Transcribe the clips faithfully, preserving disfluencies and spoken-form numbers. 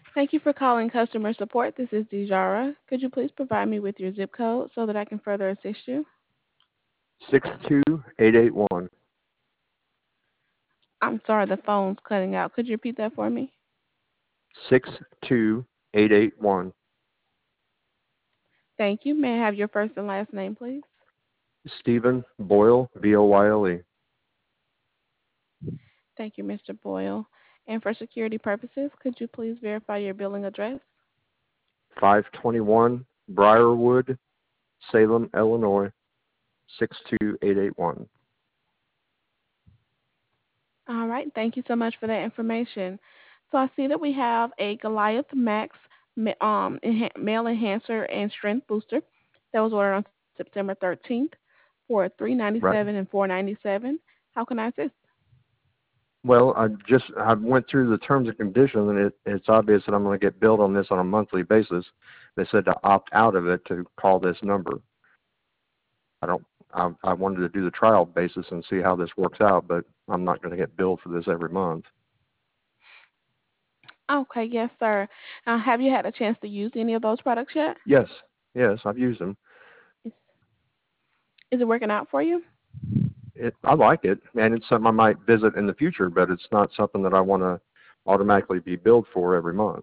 Thank you for calling customer support. This is Dijara. Could you please provide me with your zip code so that I can further assist you? six two eight eight one. I'm sorry, the phone's cutting out. Could you repeat that for me? six two eight eight one. Thank you. May I have your first and last name, please? Stephen Boyle, B O Y L E. Thank you, Mister Boyle. And for security purposes, could you please verify your billing address? five twenty-one Briarwood, Salem, Illinois, six two eight eight one. All right. Thank you so much for that information. So I see that we have a Goliath Max ma- um, enha- male enhancer and strength booster that was ordered on September thirteenth for three Right. ninety-seven and four ninety-seven. How can I assist? Well, I just I went through the terms and conditions, and it, it's obvious that I'm going to get billed on this on a monthly basis. They said to opt out of it to call this number. I don't. I, I wanted to do the trial basis and see how this works out, but I'm not going to get billed for this every month. Okay, yes, sir. Uh, have you had a chance to use any of those products yet? Yes, yes, I've used them. Is, is it working out for you? It, I like it, and it's something I might visit in the future, but it's not something that I want to automatically be billed for every month.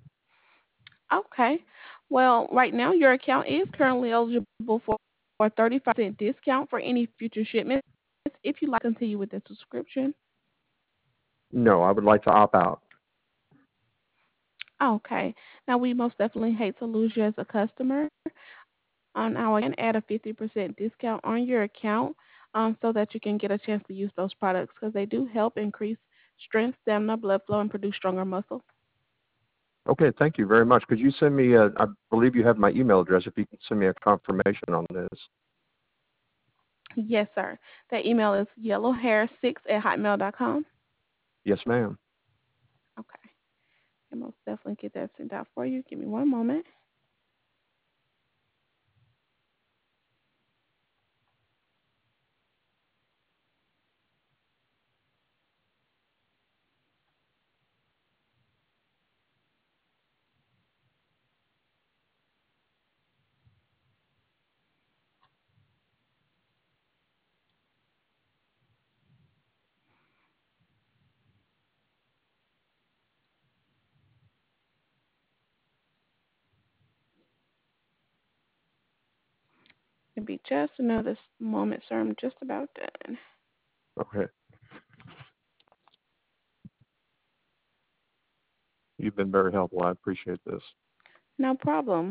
Okay. Well, right now your account is currently eligible for a thirty-five percent discount for any future shipments if you'd like to continue with the subscription. No, I would like to opt out. Okay. Now, we most definitely hate to lose you as a customer. Um, now, I can add a fifty percent discount on your account um, so that you can get a chance to use those products because they do help increase strength, stamina, blood flow, and produce stronger muscles. Okay, thank you very much. Could you send me a, I believe you have my email address, if you can send me a confirmation on this. Yes, sir. That email is yellowhair six at hotmail dot com. Yes, ma'am. Okay. I most definitely get that sent out for you. Give me one moment. It'll be just another moment, sir. I'm just about done. Okay. You've been very helpful. I appreciate this. No problem.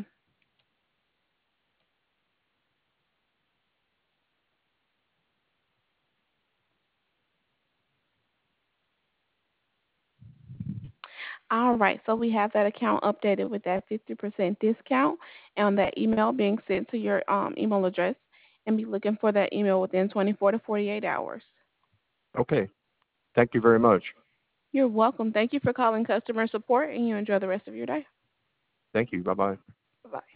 All right, so we have that account updated with that fifty percent discount and that email being sent to your um, email address and be looking for that email within twenty-four to forty-eight hours. Okay. Thank you very much. You're welcome. Thank you for calling customer support and you enjoy the rest of your day. Thank you. Bye-bye. Bye-bye.